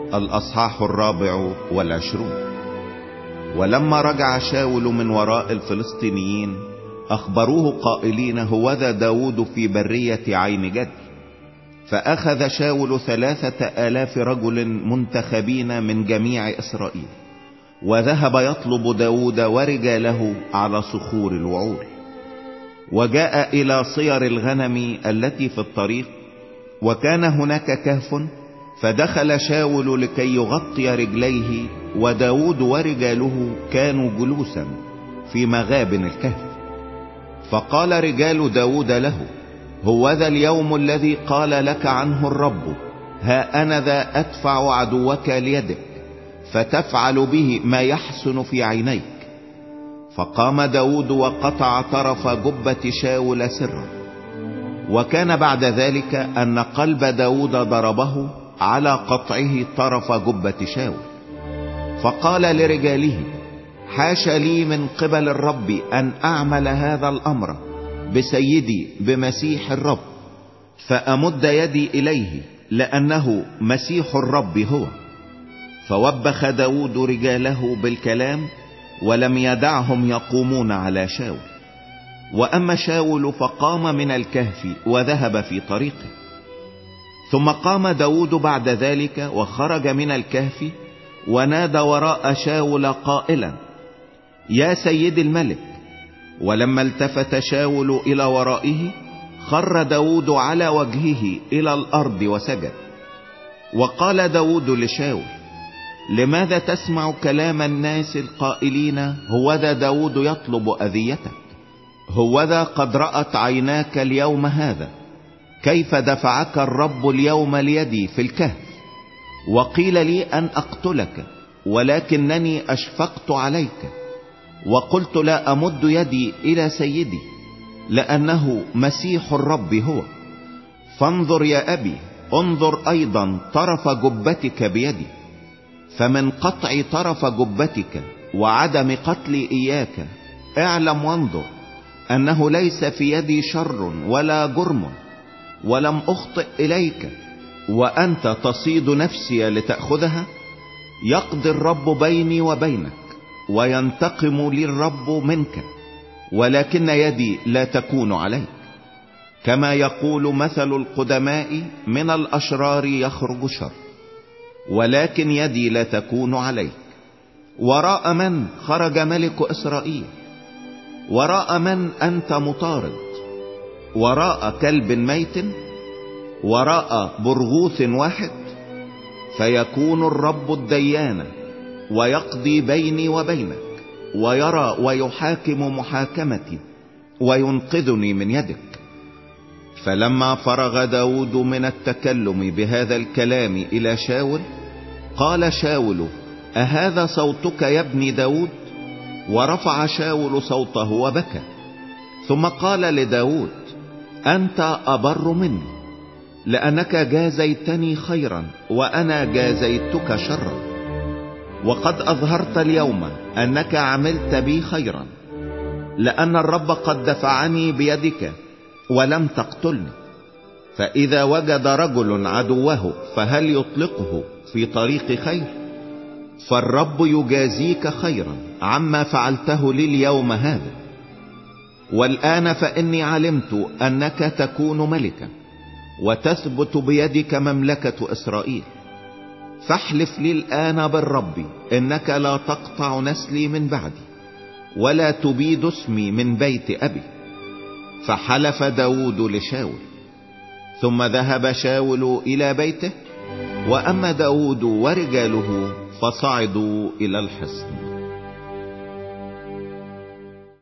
الأصحاح 24. ولما رجع شاول من وراء الفلسطينيين أخبروه قائلين: هوذا داود في برية عين جد. فأخذ شاول 3000 رجل منتخبين من جميع إسرائيل، وذهب يطلب داود ورجاله على صخور الوعول، وجاء إلى صير الغنم التي في الطريق، وكان هناك كهف، فدخل شاول لكي يغطي رجليه، وداود ورجاله كانوا جلوسا في مغابن الكهف. فقال رجال داود له: هوذا اليوم الذي قال لك عنه الرب: ها أنا ذا أدفع عدوك ليدك، فتفعل به ما يحسن في عينيك. فقام داود وقطع طرف جبة شاول سرا. وكان بعد ذلك أن قلب داود ضربه على قطعه طرف جبة شاول. فقال لرجاله: حاش لي من قبل الرب أن أعمل هذا الأمر بسيدي بمسيح الرب، فأمد يدي إليه، لأنه مسيح الرب هو. فوبخ داود رجاله بالكلام، ولم يدعهم يقومون على شاول. وأما شاول فقام من الكهف وذهب في طريقه. ثم قام داود بعد ذلك وخرج من الكهف، ونادى وراء شاول قائلا: يا سيد الملك. ولما التفت شاول إلى ورائه، خر داود على وجهه إلى الأرض وسجد. وقال داود لشاول: لماذا تسمع كلام الناس القائلين: هوذا داود يطلب أذيتك؟ هوذا قد رأت عيناك اليوم هذا كيف دفعك الرب اليوم ليدي في الكهف، وقيل لي أن أقتلك، ولكنني أشفقت عليك، وقلت لا أمد يدي إلى سيدي، لأنه مسيح الرب هو. فانظر يا أبي، انظر أيضا طرف جبتك بيدي. فمن قطع طرف جبتك وعدم قتلي إياك اعلم وانظر أنه ليس في يدي شر ولا جرم، ولم أخطئ إليك، وأنت تصيد نفسي لتأخذها. يقضي الرب بيني وبينك، وينتقم لي الرب منك، ولكن يدي لا تكون عليك. كما يقول مثل القدماء: من الأشرار يخرج شر، ولكن يدي لا تكون عليك. وراء من خرج ملك إسرائيل؟ وراء من أنت مطارد؟ وراء كلب ميت؟ وراء برغوث واحد؟ فيكون الرب الديان، ويقضي بيني وبينك، ويرى ويحاكم محاكمتي، وينقذني من يدك. فلما فرغ داود من التكلم بهذا الكلام إلى شاول، قال شاول: أهذا صوتك يا ابن داود؟ ورفع شاول صوته وبكى. ثم قال لداود: أنت أبر مني، لأنك جازيتني خيرا، وأنا جازيتك شرا. وقد أظهرت اليوم أنك عملت بي خيرا، لأن الرب قد دفعني بيدك ولم تقتلني. فإذا وجد رجل عدوه فهل يطلقه في طريق خير؟ فالرب يجازيك خيرا عما فعلته لي اليوم هذا. والآن فإني علمت أنك تكون ملكا، وتثبت بيدك مملكة إسرائيل. فاحلف لي الآن بالرب إنك لا تقطع نسلي من بعدي، ولا تبيد اسمي من بيت أبي. فحلف داود لشاول. ثم ذهب شاول إلى بيته، وأما داود ورجاله فصعدوا إلى الحصن.